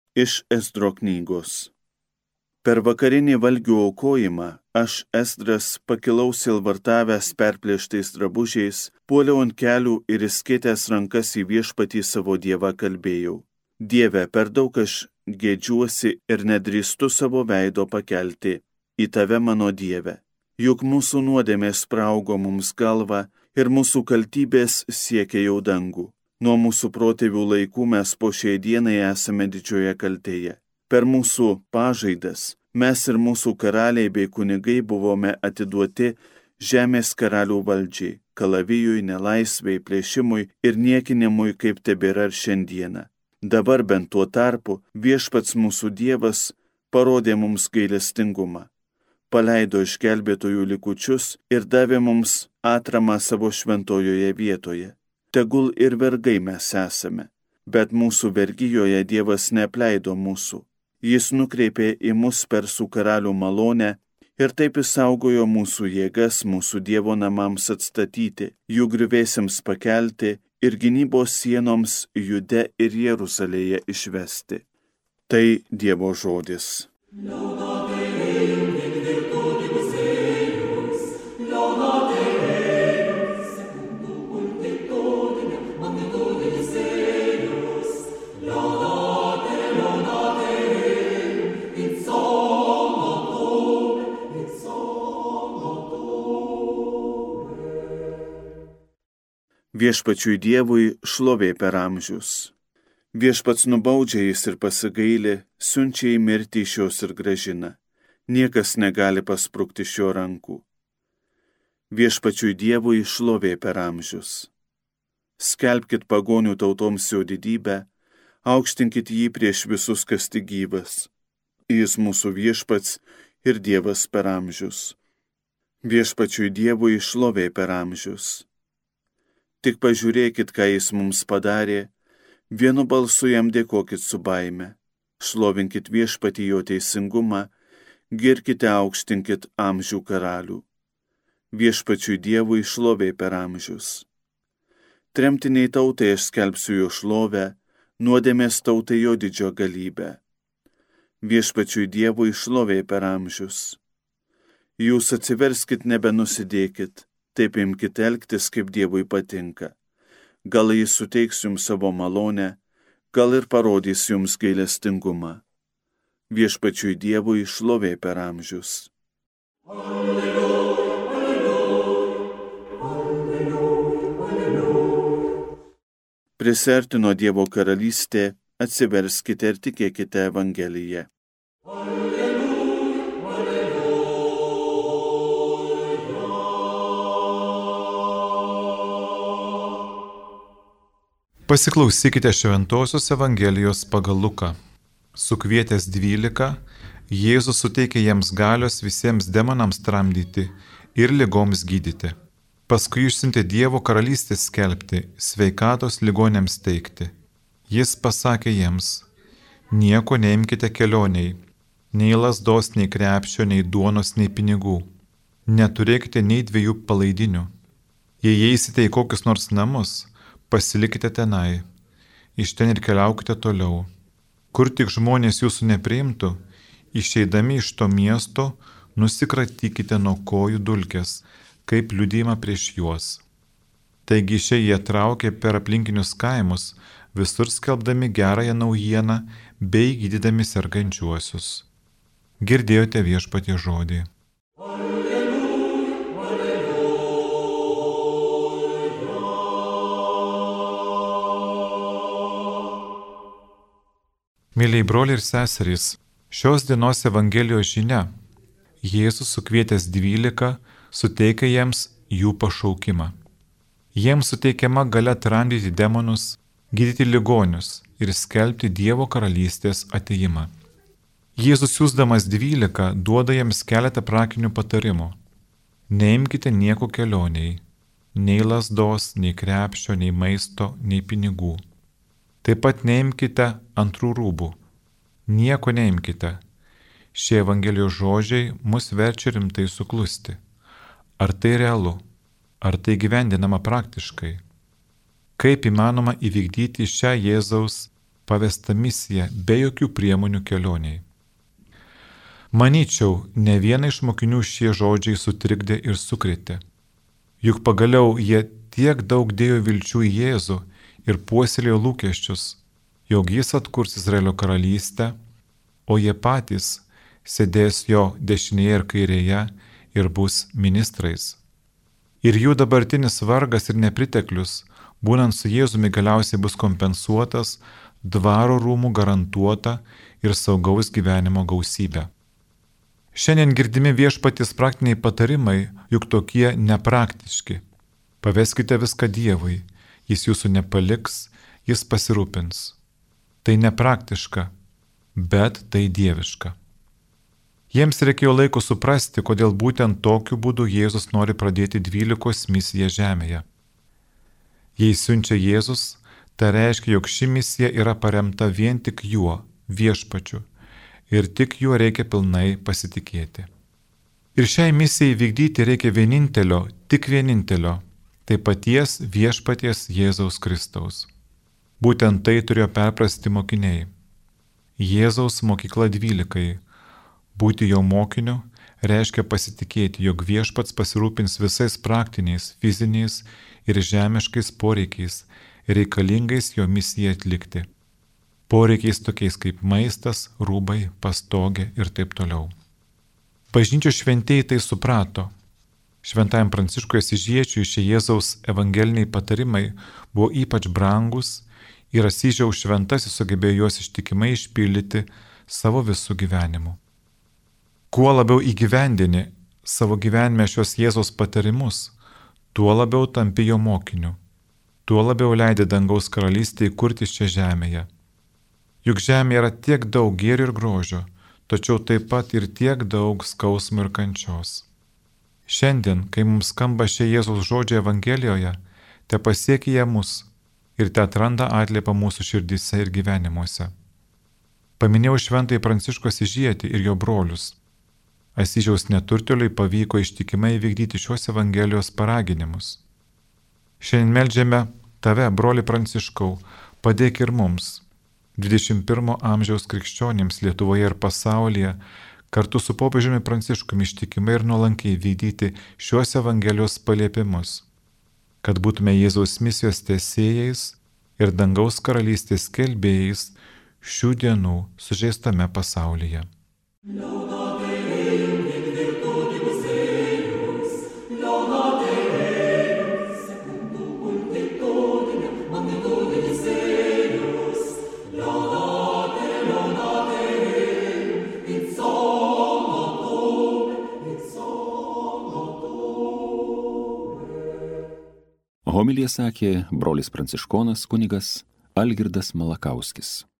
Iš Esdro knygos. Per vakarinį valgių aukojimą aš, Esdras, pakilau silvartavęs perplėštais drabužiais, puoliau ant kelių ir įskėtęs rankas į Viešpatį savo Dievą kalbėjau. Dieve, per daug aš gėdžiuosi ir nedrįstu savo veido pakelti į tave, mano Dieve. Juk mūsų nuodėmės spraugo mums galvą ir mūsų kaltybės siekia jau dangų. Nuo mūsų protėvių laikų mes po šiai dienai esame didžioje kaltėje. Per mūsų pažaidas mes ir mūsų karaliai bei kunigai buvome atiduoti žemės karalių valdžiai, kalavijui, nelaisvei, plėšimui ir niekinimui, kaip tebėra ir šiandieną. Dabar bent tuo tarpu Viešpats mūsų Dievas parodė mums gailestingumą, paleido išgelbėtojų likučius ir davė mums atramą savo šventojoje vietoje. Tegul ir vergai mes esame, bet mūsų vergijoje Dievas neapleido mūsų. Jis nukreipė į mus persų karalių malonę ir taip išsaugojo mūsų jėgas mūsų Dievo namams atstatyti, jų griuvėsiams pakelti ir gynybos sienoms Jude ir Jeruzalėje išvesti. Tai Dievo žodis. Viešpačiui Dievui šlovė per amžius. Viešpats nubaudžia jis ir pasigaili, siunčia į mirtį iš jos ir grąžina. Niekas negali pasprukti šio rankų. Viešpačiui Dievui šlovė per amžius. Skelbkit pagonių tautoms jo didybę, aukštinkit jį prieš visus, kas tik gyvas. Jis mūsų Viešpats ir Dievas per amžius. Viešpačiui Dievui šlovė per amžius. Tik pažiūrėkit, ką jis mums padarė, vienu balsu jam dėkokit su baime, šlovinkit Viešpatį jo teisingumą, girkite, aukštinkit amžių karalių. Viešpačiui Dievui šlovė per amžius. Tremtiniai tautai aš skelbsiu jo šlovę, nuodėmės tautai jo didžio galybę. Viešpačiui Dievui šlovė per amžius. Jūs atsiverskit, nebenusidėkit. Taip imkite elgtis, kaip Dievui patinka. Gal jis suteiks jums savo malonę, gal ir parodys jums gailestingumą. Viešpačiui Dievui šlovė per amžius. Alleluja, alleluja, alleluja. Prisertino Dievo karalystė, atsiverskite ir tikėkite Evangeliją. Pasiklausykite Šventosios Evangelijos pagal Luką. Sukvietęs 12, Jėzus suteikė jiems galios visiems demonams tramdyti ir ligoms gydyti. Paskui išsiuntė Dievo karalystės skelbti, sveikatos ligonėms teikti. Jis pasakė jiems: nieko neimkite kelioniai, nei lazdos, nei krepšio, nei duonos, nei pinigų. Neturėkite nei 2 palaidinių. Jei eisite į kokius nors namus, pasilikite tenai, iš ten ir keliaukite toliau. Kur tik žmonės jūsų nepriimtų, išeidami iš to miesto, nusikratykite nuo kojų dulkes, kaip liudijimą prieš juos. Taigi išėję jie traukė per aplinkinius kaimus, visur skelbdami gerąją naujieną bei gydydami sergančiuosius. Girdėjote Viešpaties žodį. Mėlyjei broliai ir seserys, šios dienos Evangelijos žinia. Jėzus sukvietęs 12 suteikia jiems jų pašaukimą. Jiems suteikiama galia tramdyti demonus, gydyti ligonius ir skelbti Dievo karalystės atėjimą. Jėzus siųsdamas 12 duoda jiems keletą praktinių patarimų. Neimkite nieko kelioniai, nei lazdos, nei krepšio, nei maisto, nei pinigų. Taip pat neimkite antrų rūbų. Nieko neimkite. Šie Evangelijos žodžiai mus verčia rimtai suklusti. Ar tai realu? Ar tai gyvendinama praktiškai? Kaip įmanoma įvykdyti šią Jėzaus pavestą misiją be jokių priemonių kelioniai. Manyčiau, ne vieną iš mokinių šie žodžiai sutrikdė ir sukrėtė. Juk pagaliau jie tiek daug dėjo vilčių į Jėzų ir puoselėjo lūkesčius, jog jis atkurs Izraelio karalystę, o jie patys sėdės jo dešinėje ir kairėje ir bus ministrais. Ir jų dabartinis vargas ir nepriteklius, būnant su Jėzumi, galiausiai bus kompensuotas dvaro rūmų garantuota ir saugaus gyvenimo gausybė. Šiandien girdimi Viešpaties praktiniai patarimai, juk tokie nepraktiški. Paveskite viską Dievui, jis jūsų nepaliks, jis pasirūpins. Tai nepraktiška, bet tai dieviška. Jiems reikėjo laiko suprasti, kodėl būtent tokiu būdu Jėzus nori pradėti 12 misiją žemėje. Jei siunčia Jėzus, tai reiškia, jog ši misija yra paremta vien tik juo, Viešpačiu, ir tik juo reikia pilnai pasitikėti. Ir šiai misijai vykdyti reikia vienintelio, tik vienintelio, tai paties Viešpaties Jėzaus Kristaus. Būtent tai turėjo perprasti mokiniai. Jėzaus mokykla 12. Būti jo mokiniu reiškia pasitikėti, jog Viešpats pasirūpins visais praktiniais, fiziniais ir žemiškais poreikiais, reikalingais jo misijai atlikti. Poreikiais tokiais kaip maistas, rūbai, pastogė ir taip toliau. Bažnyčios šventieji tai suprato. Šventajam Pranciškui Asyžiečiui šie Jėzaus evangeliniai patarimai buvo ypač brangus ir Asyžiaus šventasis sugebėjo juos ištikimai išpildyti savo visų gyvenimu. Kuo labiau įgyvendini savo gyvenime šios Jėzaus patarimus, tuo labiau tampi jo mokiniu, tuo labiau leidi dangaus karalystę įkurti čia žemėje. Juk žemėje yra tiek daug gėrio ir grožio, tačiau taip pat ir tiek daug skausmo ir kančios. Šiandien, kai mums skamba šie Jėzaus žodžiai Evangelijoje, te pasiekia jie mus ir te atranda atliepą mūsų širdyse ir gyvenimuose. Paminėjau Šventąjį Pranciškų Asyžietį ir jo brolius. Asyžiaus neturtėliui pavyko ištikimai vykdyti šios Evangelijos paraginimus. Šiandien meldžiame tave, broli Pranciškau, padėk ir mums, 21 amžiaus krikščionims Lietuvoje ir pasaulyje, kartu su popiežiumi Pranciškumi ištikimai ir nuolankiai vykdyti šios Evangelijos paliepimus, kad būtume Jėzaus misijos tęsėjais ir dangaus karalystės skelbėjais šių dienų sužeistame pasaulyje. Homiliją sakė brolis pranciškonas kunigas Algirdas Malakauskis.